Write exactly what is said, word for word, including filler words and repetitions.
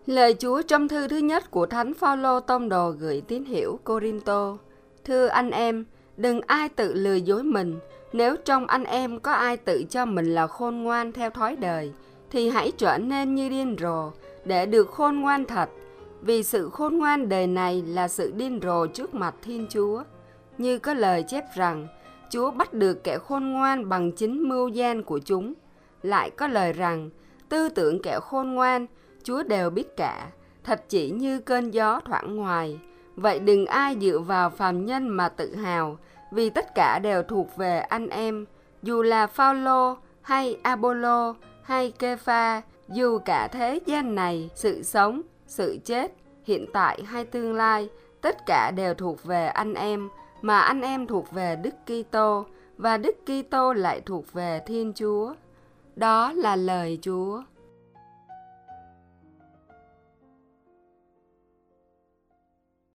Lời Chúa trong thư thứ nhất của Thánh Phaolô tông đồ gửi tín hữu Cô-rinh-tô. Thưa anh em, đừng ai tự lừa dối mình. Nếu trong anh em có ai tự cho mình là khôn ngoan theo thói đời, thì hãy trở nên như điên rồ để được khôn ngoan thật. Vì sự khôn ngoan đời này là sự điên rồ trước mặt Thiên Chúa. Như có lời chép rằng, Chúa bắt được kẻ khôn ngoan bằng chính mưu gian của chúng. Lại có lời rằng, tư tưởng kẻ khôn ngoan, Chúa đều biết cả, thật chỉ như cơn gió thoảng ngoài. Vậy đừng ai dựa vào phàm nhân mà tự hào, vì tất cả đều thuộc về anh em, dù là Phaolô hay Apollo hay Kê-pha, dù cả thế gian này, sự sống, sự chết, hiện tại hay tương lai, tất cả đều thuộc về anh em, mà anh em thuộc về Đức Kitô, và Đức Kitô lại thuộc về Thiên Chúa. Đó là lời Chúa.